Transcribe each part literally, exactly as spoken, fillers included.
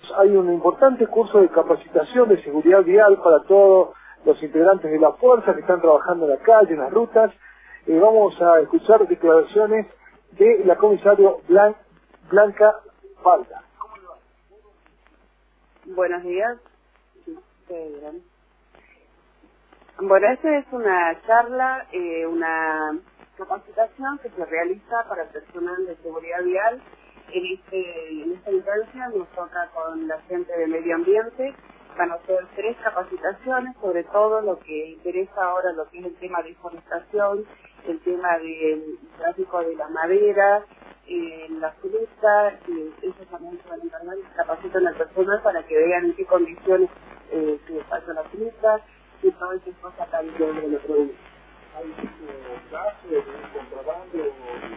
hay un importante curso de capacitación de seguridad vial para todos los integrantes de la fuerza que están trabajando en la calle, en las rutas. Eh, vamos a escuchar declaraciones de la comisario Blan Blanca Falda. Buenos días. Bueno, esta es una charla, eh, una capacitación que se realiza para personal de seguridad vial. En, este, en esta instancia nos toca con la gente de medio ambiente. Van a ser tres capacitaciones sobre todo lo que interesa ahora, lo que es el tema de deforestación, el tema del tráfico de la madera, eh, la fruta, y ellos también se van a encargar y capacitan al personal para que vean en qué condiciones eh, se pasa la fruta y todas esas cosas también de los productos. ¿Hay mucho caso de contrabando,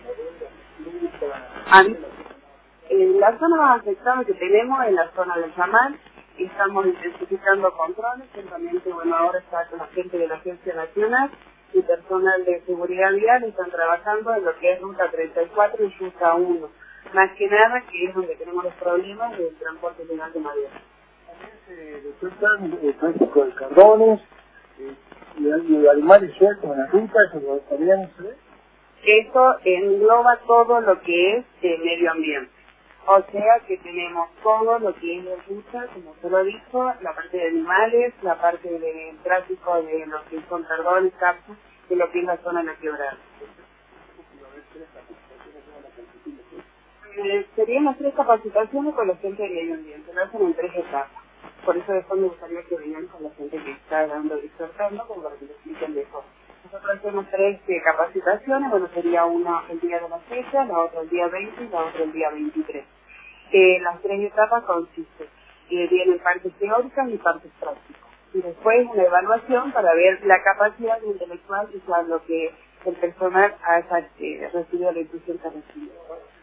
fruta? En la zona más afectada que tenemos es la zona del Yamal. Estamos intensificando controles, simplemente, bueno, ahora está con la gente de la Agencia Nacional y personal de seguridad vial, están trabajando en lo que es Ruta treinta y cuatro y Ruta uno, más que nada, que es donde tenemos los problemas del transporte legal de madera. También se detectan el tráfico de cardones eh, y de animales sueltos en la ruta, eso también se ve. Eso engloba todo lo que es el medio ambiente. O sea que tenemos todo lo que es la ruta, como se lo he dicho, la parte de animales, la parte del tráfico de lo que son cardones, cápsulas, de lo que es la zona de la quebrada. Eh, serían las tres capacitaciones con la gente de medio ambiente, lo hacen en tres etapas. Por eso después me gustaría que vengan con la gente que está dando disertando, como para que lo expliquen mejor. Nosotros hacemos tres eh, capacitaciones, bueno, sería una el día de la fecha, la otra el día veinte y la otra el día veintitrés. Eh, las tres etapas consisten, eh, vienen partes teóricas y partes prácticas. Y después una evaluación para ver la capacidad intelectual y saber lo que el personal haya eh, recibido la instrucción que ha recibido.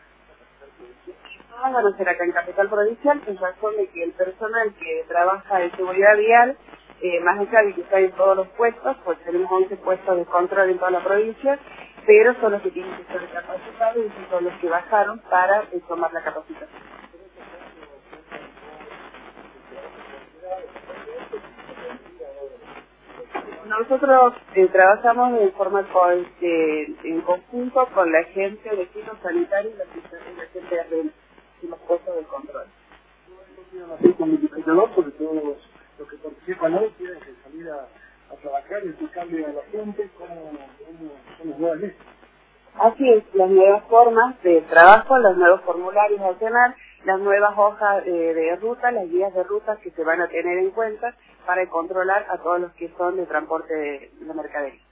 Todas van a ser acá en Capital Provincial, en razón de que el personal que trabaja en seguridad vial, Eh, más allá de que está en todos los puestos, pues tenemos once puestos de control en toda la provincia, pero son los que tienen que ser capacitados y son los que bajaron para eh, tomar la capacitación. Nosotros eh, trabajamos de forma con, eh, en conjunto con la gente de vecinos sanitarios y la, la gente de, de los puestos de control. Así con el indicador, sobre todo los, los que participan hoy tienen que salir a, a trabajar y explicarle a la gente cómo, cómo son las nuevas leyes. Así es, las nuevas formas de trabajo, los nuevos formularios a llenar, las nuevas hojas de, de ruta, las guías de ruta que se van a tener en cuenta para controlar a todos los que son de transporte de la mercadería.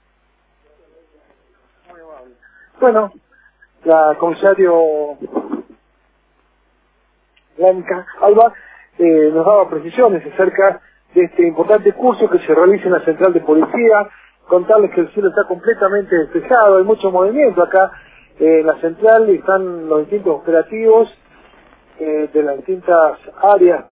Muy amable. Bueno, la comisario Blanca Alba eh, nos daba precisiones acerca de este importante curso que se realiza en la central de policía. Contarles que el cielo está completamente despejado, hay mucho movimiento acá eh, en la central, están los distintos operativos eh, de las distintas áreas